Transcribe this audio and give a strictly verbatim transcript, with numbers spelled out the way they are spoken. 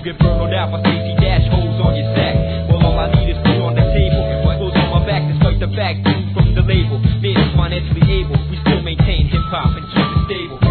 get burned out by safety dash holes on your sack. Well, all I need is food on the table, clothes on my back despite the fact food from the label. Made us financially able, we still maintain hip hop and keep it stable.